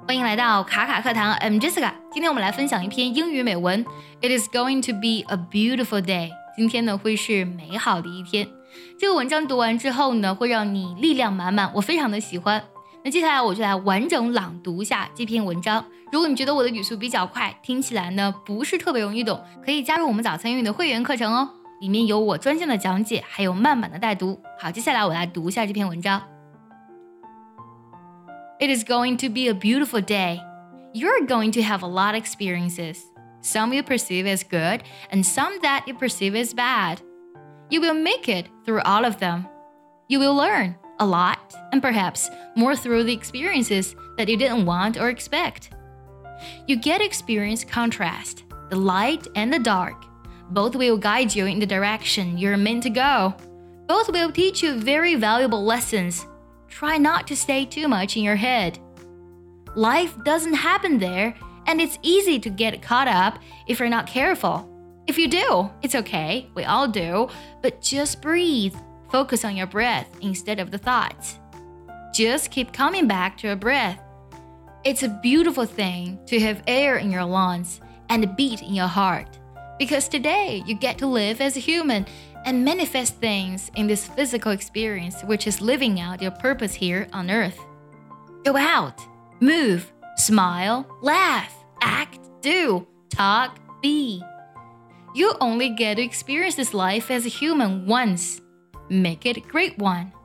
欢迎来到卡卡课堂 ，I'm Jessica。今天我们来分享一篇英语美文。It is going to be a beautiful day。今天呢会是美好的一天。这个文章读完之后呢，会让你力量满满，我非常的喜欢。那接下来我就来完整朗读一下这篇文章。如果你觉得我的语速比较快，听起来呢不是特别容易懂，可以加入我们早餐英语的会员课程哦。里面有我专项的讲解，还有慢版的带读。好，接下来我来读一下这篇文章。It is going to be a beautiful day. You're going to have a lot of experiences. Some you perceive as good, and some that you perceive as bad. You will make it through all of them. You will learn a lot, and perhaps more through the experiences that you didn't want or expect. You get to experience contrast, the light and the dark. Both will guide you in the direction you're meant to go. Both will teach you very valuable lessons.Try not to stay too much in your head. Life doesn't happen there, and it's easy to get caught up if you're not careful. If you do, it's okay, we all do, but just breathe. Focus on your breath instead of the thoughts. Just keep coming back to your breath. It's a beautiful thing to have air in your lungs and a beat in your heart, because today you get to live as a human,and manifest things in this physical experience, which is living out your purpose here on earth. Go out, move, smile, laugh, act, do, talk, be. You only get to experience this life as a human once. Make it a great one.